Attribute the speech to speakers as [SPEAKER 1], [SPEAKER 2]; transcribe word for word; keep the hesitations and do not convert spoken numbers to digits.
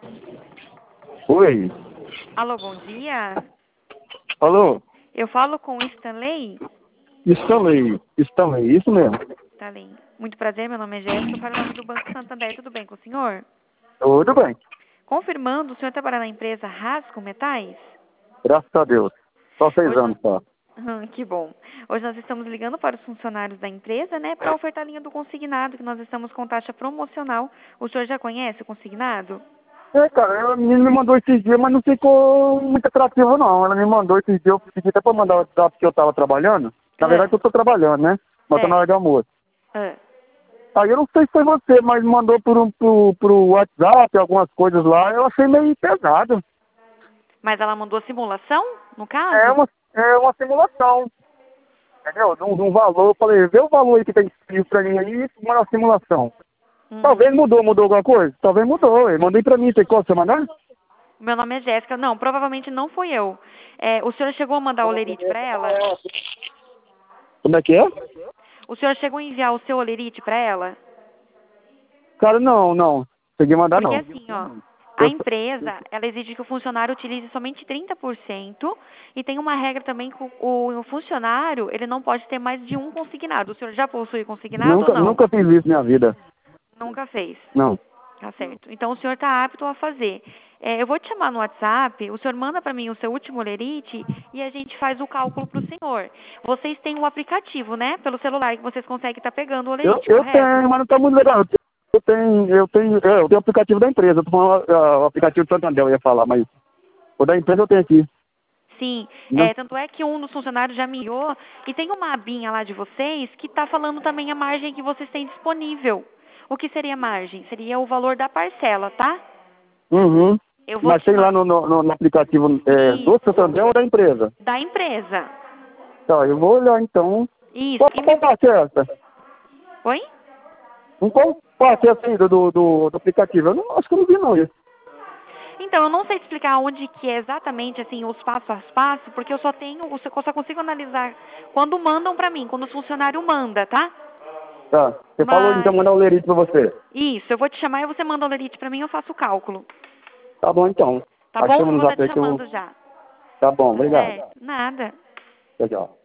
[SPEAKER 1] Oi.
[SPEAKER 2] Alô, bom dia.
[SPEAKER 1] Alô?
[SPEAKER 2] Eu falo com o Stanley?
[SPEAKER 1] Stanley. Stanley, isso mesmo.
[SPEAKER 2] Stanley. Muito prazer, meu nome é Jéssica, eu falo em nome do Banco Santander, tudo bem com o senhor?
[SPEAKER 1] Tudo bem.
[SPEAKER 2] Confirmando, o senhor trabalha na empresa Rasco Metais?
[SPEAKER 1] Graças a Deus. Só seis
[SPEAKER 2] Hoje nós...
[SPEAKER 1] anos só.
[SPEAKER 2] Hum, que bom. Hoje nós estamos ligando para os funcionários da empresa, né, para ofertar a linha do consignado, que nós estamos com taxa promocional. O senhor já conhece o consignado?
[SPEAKER 1] É, cara, a menina me mandou esses dias, mas não ficou muito atrativo, não. Ela me mandou esses dias, eu pedi até pra mandar o WhatsApp que eu tava trabalhando. Na verdade,
[SPEAKER 2] É,
[SPEAKER 1] eu tô trabalhando, né? Mas tô na hora
[SPEAKER 2] certo.
[SPEAKER 1] de almoço.
[SPEAKER 2] É.
[SPEAKER 1] Aí eu não sei se foi você, mas mandou por um, pro, pro WhatsApp algumas coisas lá. Eu achei meio pesado.
[SPEAKER 2] Mas ela mandou a simulação, no
[SPEAKER 1] É
[SPEAKER 2] caso?
[SPEAKER 1] uma, é uma simulação. Entendeu? De um, de um valor. Eu falei, vê o valor aí que tem disponível pra mim aí e manda a simulação.
[SPEAKER 2] Hum.
[SPEAKER 1] Talvez mudou, mudou alguma coisa? Talvez mudou. Eu mandei pra mim, tem como você mandar?
[SPEAKER 2] Meu nome é Jéssica. Não, provavelmente não fui eu. É, o senhor chegou a mandar o lerite para ela?
[SPEAKER 1] Como é que é?
[SPEAKER 2] O senhor chegou a enviar o seu olerite para ela?
[SPEAKER 1] Cara, não, não. Consegui mandar
[SPEAKER 2] Porque
[SPEAKER 1] não.
[SPEAKER 2] assim, ó, a
[SPEAKER 1] Eu,
[SPEAKER 2] empresa, ela exige que o funcionário utilize somente trinta por cento e tem uma regra também que o, o funcionário, ele não pode ter mais de um consignado. O senhor já possui consignado ou
[SPEAKER 1] nunca,
[SPEAKER 2] não?
[SPEAKER 1] nunca fiz isso na minha vida.
[SPEAKER 2] Nunca fez.
[SPEAKER 1] Não.
[SPEAKER 2] Tá certo. Então o senhor está apto a fazer. É, eu vou te chamar no WhatsApp, o senhor manda para mim o seu último lerite e a gente faz o cálculo para o senhor. Vocês têm um aplicativo, né? Pelo celular que vocês conseguem estar pegando o
[SPEAKER 1] Eu,
[SPEAKER 2] lerite,
[SPEAKER 1] eu
[SPEAKER 2] correto?
[SPEAKER 1] tenho, mas não tá muito legal. Eu tenho, eu tenho, é, eu tenho o aplicativo da empresa. Eu tô falando ah, o aplicativo do Santander, eu ia falar, mas o da empresa eu tenho aqui.
[SPEAKER 2] Sim,
[SPEAKER 1] Né?
[SPEAKER 2] é, tanto é que um dos funcionários já me enviou e tem uma abinha lá de vocês que está falando também a margem que vocês têm disponível. O que seria a margem? Seria o valor da parcela, tá?
[SPEAKER 1] Uhum.
[SPEAKER 2] Eu vou
[SPEAKER 1] Mas
[SPEAKER 2] te
[SPEAKER 1] tem lá
[SPEAKER 2] chamar.
[SPEAKER 1] no, no, no- no aplicativo é, do
[SPEAKER 2] Isso,
[SPEAKER 1] Santander ou da empresa?
[SPEAKER 2] da empresa.
[SPEAKER 1] Tá, eu vou olhar então.
[SPEAKER 2] Isso.
[SPEAKER 1] Qual,
[SPEAKER 2] E
[SPEAKER 1] qual
[SPEAKER 2] me...
[SPEAKER 1] parte é essa?
[SPEAKER 2] Oi?
[SPEAKER 1] Um qual parte é assim do, do, do, do aplicativo? Eu não, acho que eu não vi não isso.
[SPEAKER 2] Então, eu não sei te explicar onde que é exatamente assim os passo a passo, porque eu só tenho, eu só consigo analisar quando mandam pra mim, quando o funcionário manda, tá?
[SPEAKER 1] Tá. Você falou então
[SPEAKER 2] Mas
[SPEAKER 1] mandar o lerite pra você.
[SPEAKER 2] isso, eu vou te chamar e você manda o lerite pra mim, eu faço o cálculo.
[SPEAKER 1] Tá bom então.
[SPEAKER 2] Tá
[SPEAKER 1] Aí
[SPEAKER 2] bom?
[SPEAKER 1] chama
[SPEAKER 2] Eu
[SPEAKER 1] no
[SPEAKER 2] vou estar
[SPEAKER 1] zap
[SPEAKER 2] te
[SPEAKER 1] aí que eu.
[SPEAKER 2] chamando já.
[SPEAKER 1] Tá bom,
[SPEAKER 2] Tá
[SPEAKER 1] obrigado.
[SPEAKER 2] certo? Nada.
[SPEAKER 1] Tchau, tchau.